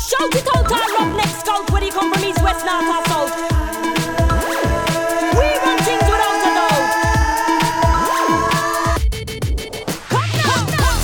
shout it out, our roughneck scout. Where he come from, east, west, north or south. We run things without a doubt. Come now.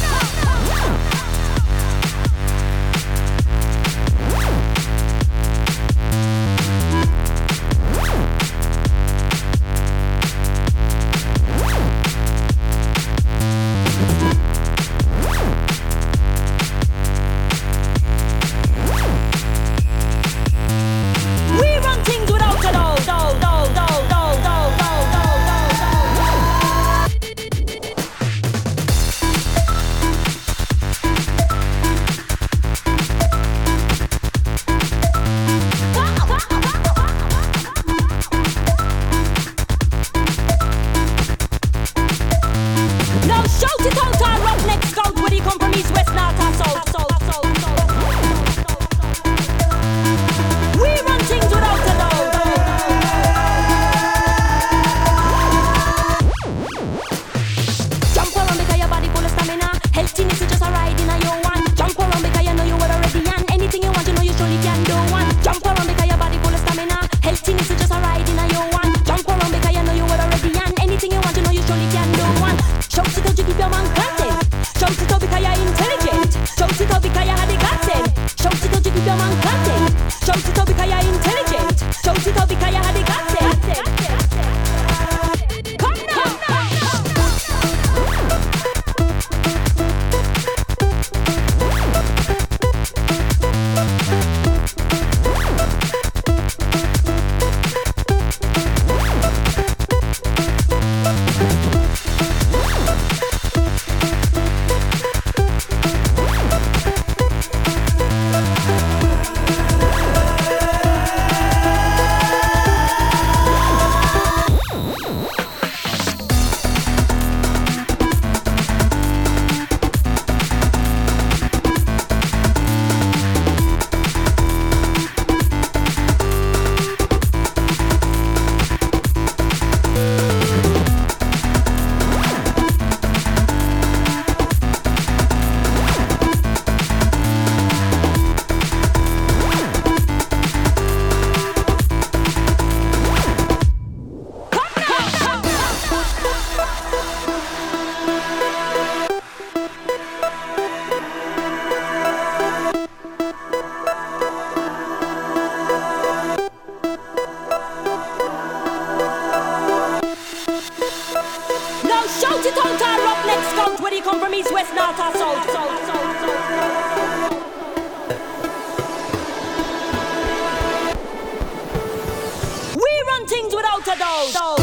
We run things without a doubt. Now shout it out, our roughneck scout. Where he come from, east, west, north or south. We run things without a doubt. Jump around because your body full of stamina. Healthiness is just a ride in a your one. Jump around because you know you are already on. Anything you want, you know you surely can do one. Jump around because your body full of stamina. Healthiness is just a ride in a your one. Jump around because you know you are already on. Anything you want, you know you surely can do one. Shout it out to keep your man content. Shout it out because you're intelligent. Shout it out because you had the content. Shout it out to keep your man content. Shout it out because you're intelligent. Shout it out because you had the content. Come now. Now shout it out, our roughneck scout. Where he come from, east, west, north or south. We run things without a doubt.